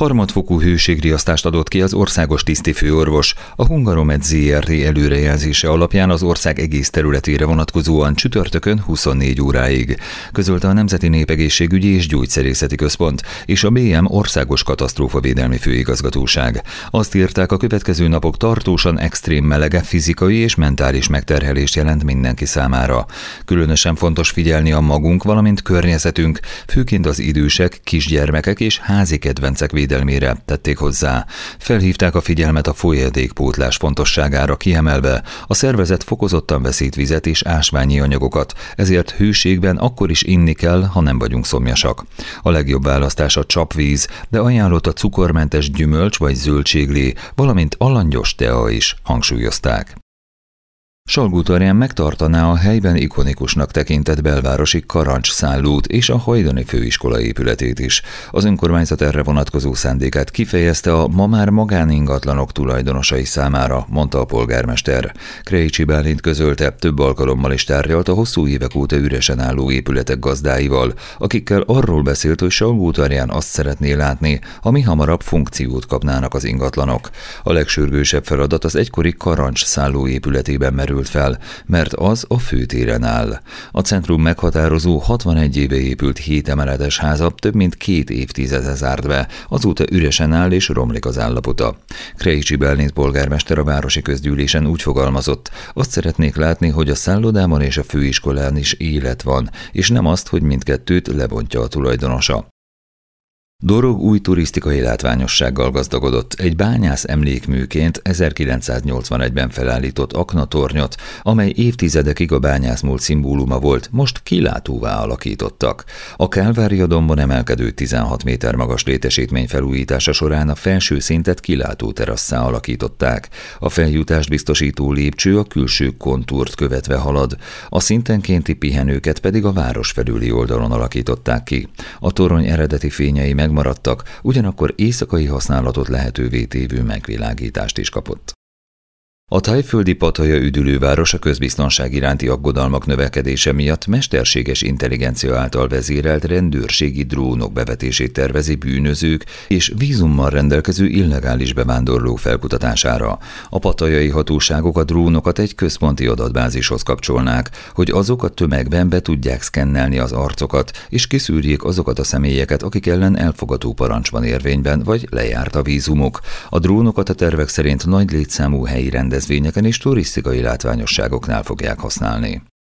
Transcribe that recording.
Harmadfokú hőségriasztást adott ki az országos tisztifőorvos. A Hungaromed Zrt. Előrejelzése alapján az ország egész területére vonatkozóan csütörtökön 24 óráig, közölte a Nemzeti Népegészségügyi és Gyógyszerészeti Központ és a BM Országos Katasztrófavédelmi Főigazgatóság. Azt írták, a következő napok tartósan extrém melege fizikai és mentális megterhelést jelent mindenki számára. Különösen fontos figyelni a magunk, valamint környezetünk, főként az idősek, kisgyermekek és házi kedvencek védelmére, tették hozzá. Felhívták a figyelmet a folyadékpótlás fontosságára, kiemelve: a szervezet fokozottan veszít vizet és ásványi anyagokat, ezért hőségben akkor is inni kell, ha nem vagyunk szomjasak. A legjobb választás a csapvíz, de ajánlott a cukormentes gyümölcs vagy zöldséglé, valamint a langyos tea is, hangsúlyozták. Salgótarján megtartaná a helyben ikonikusnak tekintett belvárosi Karancs-szállót és a hajdani főiskola épületét is. Az önkormányzat erre vonatkozó szándékát kifejezte a ma már magáningatlanok tulajdonosai számára, mondta a polgármester. Krejcsi Bálint közölte, több alkalommal is tárgyalt a hosszú évek óta üresen álló épületek gazdáival, akikkel arról beszélt, hogy Salgótarján azt szeretné látni, ha mihamarabb funkciót kapnának az ingatlanok. A legsürgősebb feladat az egykori Karancs-szálló épületében merült fel, mert az a főtéren áll. A centrum meghatározó 61 éve épült 7 emeletes háza több mint 2 évtizede zárt be, azóta üresen áll és romlik az állapota. Krejcsi Bálint polgármester a városi közgyűlésen úgy fogalmazott: azt szeretnék látni, hogy a szállodában és a főiskolán is élet van, és nem azt, hogy mindkettőt lebontja a tulajdonosa. Dorog új turisztikai látványossággal gazdagodott. Egy bányász emlékműként 1981-ben felállított aknatornyot, amely évtizedekig a bányászmúlt szimbóluma volt, most kilátóvá alakítottak. A Kálvária-dombon emelkedő 16 méter magas létesítmény felújítása során a felső szintet kilátó terasszá alakították. A feljutást biztosító lépcső a külső kontúrt követve halad, a szintenkénti pihenőket pedig a város felüli oldalon alakították ki. A torony eredeti fényei megmaradtak, ugyanakkor éjszakai használatot lehetővé tévő megvilágítást is kapott. A thaiföldi Pattaya üdülőváros a közbiztonság iránti aggodalmak növekedése miatt mesterséges intelligencia által vezérelt rendőrségi drónok bevetését tervezi bűnözők és vízummal rendelkező illegális bevándorlók felkutatására. A pattayai hatóságok a drónokat egy központi adatbázishoz kapcsolnák, hogy azok a tömegben be tudják szkennelni az arcokat, és kiszűrjék azokat a személyeket, akik ellen elfogató parancs van érvényben, vagy lejárt a vízumuk. A drónokat a tervek szerint nagy létszámú helyi rendezvényeken és turisztikai látványosságoknál fogják használni.